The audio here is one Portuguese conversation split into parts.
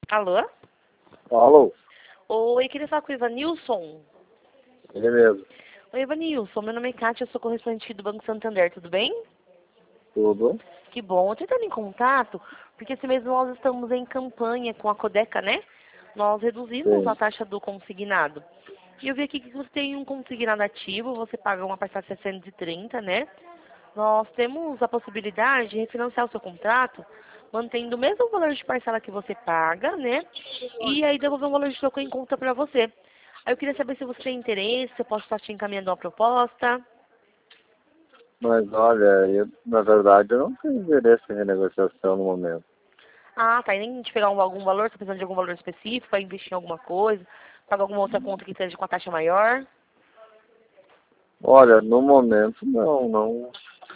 Alô? Alô, Oi, queria falar com o Ivanilson. ele mesmo. Oi, Ivanilson, meu nome é Kátia, eu sou correspondente do Banco Santander, tudo bem? Tudo? Que bom, eu tô entrando em contato, porque esse mês nós estamos em campanha com a Codeca, né? Nós reduzimos a Sim. taxa do consignado. E eu vi aqui que você tem um consignado ativo, você paga uma parcela de 630, né? Nós temos a possibilidade de refinanciar o seu contrato, mantendo o mesmo valor de parcela que você paga, né? E aí devolver um valor de troco em conta para você. Aí eu queria saber se você tem interesse, se eu posso estar te encaminhando uma proposta. Mas olha, na verdade eu não tenho interesse em renegociação no momento. Ah, tá. E nem de pegar algum valor, tá precisando de algum valor específico para investir em alguma coisa, pagar alguma outra conta que seja com a taxa maior. Olha, no momento não.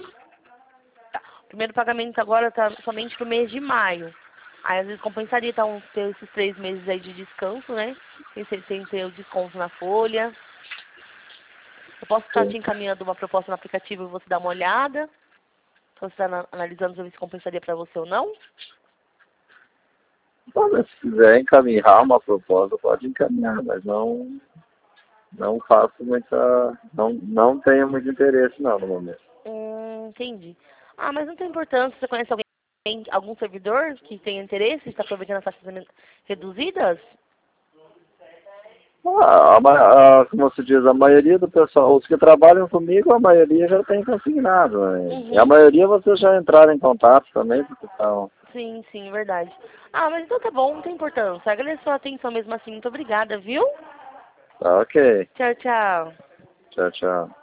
O primeiro pagamento agora tá somente pro mês de maio. Aí às vezes compensaria então ter esses 3 meses aí de descanso, né? Sem ter o desconto na folha. Eu posso estar Sim. te encaminhando uma proposta no aplicativo e você dar uma olhada. Se você está analisando se compensaria para você ou não. Olha, se quiser encaminhar uma proposta, pode encaminhar, mas não faço muita. Não tenho muito interesse não no momento. Entendi. Ah, mas não tem importância. Você conhece algum servidor que tenha interesse, está aproveitando as taxas reduzidas? Como se diz, a maioria do pessoal, os que trabalham comigo, a maioria já tem consignado, né? E a Uhum. maioria vocês já entraram em contato também, porque estão. Sim, sim, verdade. Ah, mas então tá bom, não tem importância. Agradeço a sua atenção mesmo assim. Muito obrigada, viu? Tá ok. Tchau, tchau. Tchau, tchau.